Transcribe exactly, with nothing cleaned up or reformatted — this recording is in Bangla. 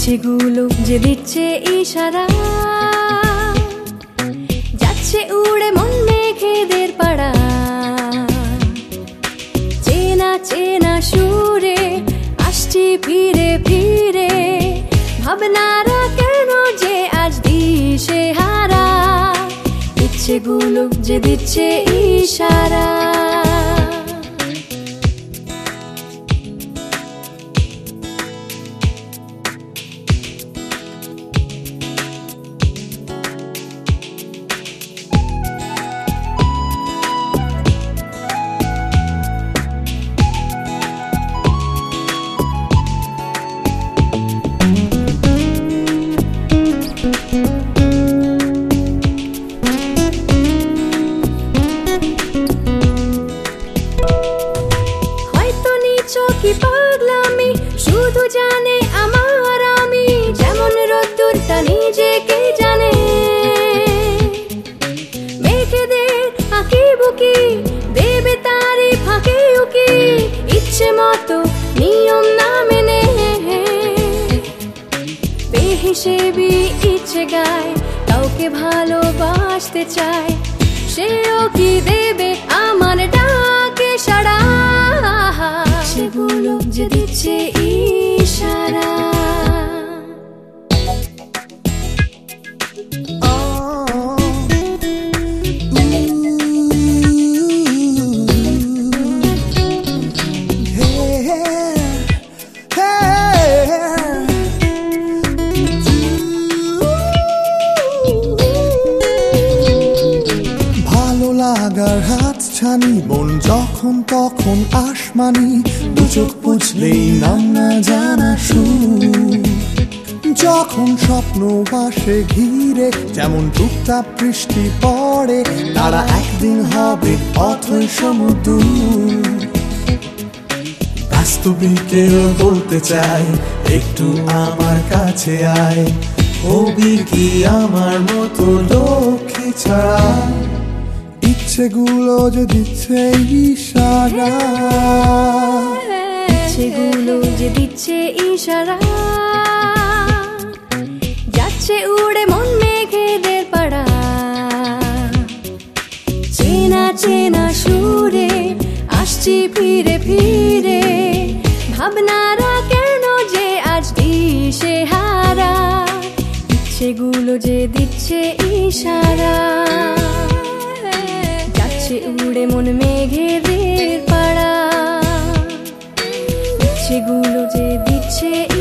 ইচ্ছেগুলো যে দিচ্ছে ইশারা, যাচ্ছে উড়ে মন মেঘেদের পাড়া। চেনা চেনা সুরে আসছি ফিরে ফিরে, ভাবনারা কেন যে আজ দিশে হারা। ইচ্ছেগুলো যে দিচ্ছে ইশারা। কি পাগলামি শুধু জানে আমার আমি, যেমন রোদ্দুরটা নিজেকে জানে। মেঘেদের আঁকি বুকি দেবে তারি ফাঁকে উকি, ইচ্ছে মতো নিয়ম না মেনে। বেহিসেবি ইচ্ছে গায়, কাউকে ভালোবাসতে চায়, সেও কি দেবে আমার ডাকে সাড়া। সেগুলো যে দিচ্ছে ইশারা। লাগার হাত ছানি, মন যখন তখন আসমানি, দু চোখ বুঝলেই নাম না জানা সুর। যখন স্বপ্ন আসে ঘিরে, যেমন টুকটাক বৃষ্টি পড়ে, তারা একদিন হবে অথই সমুদ্র। বাস্তবিকেও বলতে চাই, একটু আমার কাছে আয়, হবি কি আমার মতো লক্ষ্মী ছাড়া। ইচ্ছেগুলো যে দিচ্ছে ইশারা, ইচ্ছেগুলো যে দিচ্ছে ইশারা, যাচ্ছে উড়ে মন মেঘেদের পাড়া। চেনা চেনা সুরে আসছি ফিরে ফিরে, ভাবনারা কেন যে আজ দিশে হারা। ইচ্ছেগুলো যে দিচ্ছে ইশারা, উড়ে মন মেঘেদের পাড়া। ইচ্ছেগুলো যে দিচ্ছে